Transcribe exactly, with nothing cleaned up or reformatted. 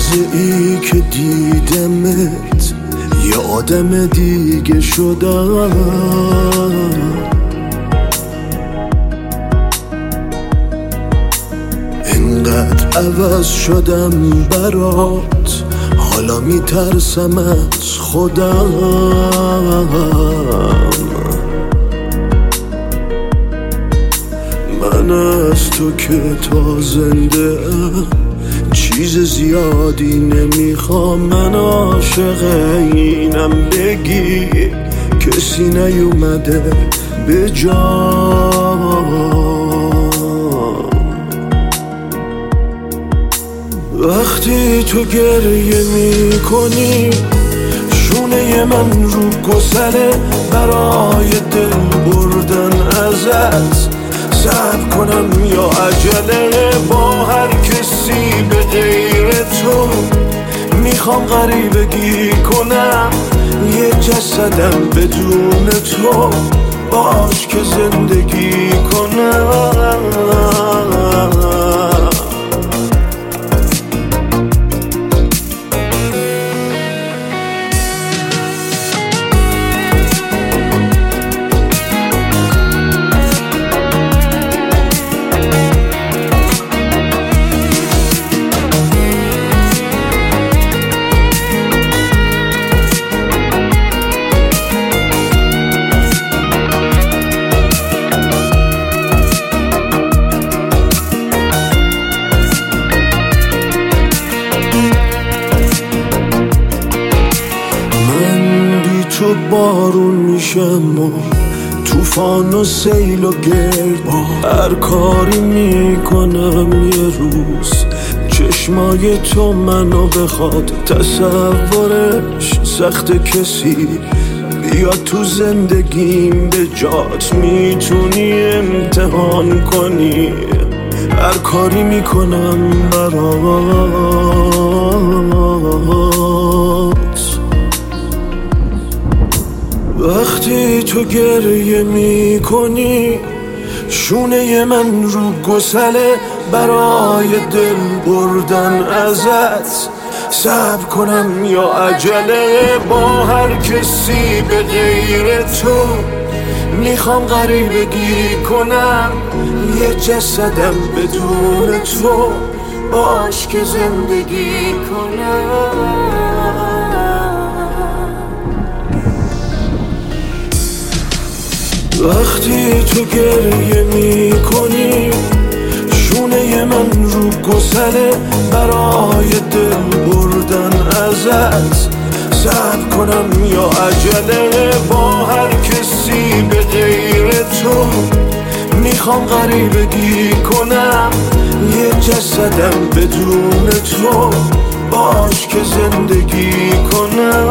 لحظه ای که دیدمت یه آدم دیگه شدم، اینقدر عوض شدم برات حالا میترسم از خودم. من از تو که تا زنده ام چیز زیادی نمیخوام، من عاشق اینم بگی کسی نیومده به جام. وقتی تو گریه میکنی شونه من رو گسله، برای دل بردن ازت صبر کنم یا عجله، با هر کسی به غیر تو میخوام غریبگی کنم، یه جسدم بدون تو باش که زندگی کنم. تو بارون میشم و توفان و سیل و گرد، هر کاری میکنم یه روز چشمای تو منو بخواد، تصورش سخت کسی بیاد تو زندگیم به جات، میتونی امتحان کنی هر کاری میکنم برات. وقتی تو گریه میکنی شونه من رو گسله، برای دل بردن ازت صبر کنم یا عجله، با هر کسی به غیر تو میخوام غریبگی کنم، یه جسدم بدون تو باش که زندگی کنم. وقتی تو گریه میکنی شونه من رو گسله، برای دل بردن ازت صبر کنم یا عجله، با هر کسی به غیر تو میخوام غریبگی کنم، یه جسدم بدون تو باش که زندگی کنم.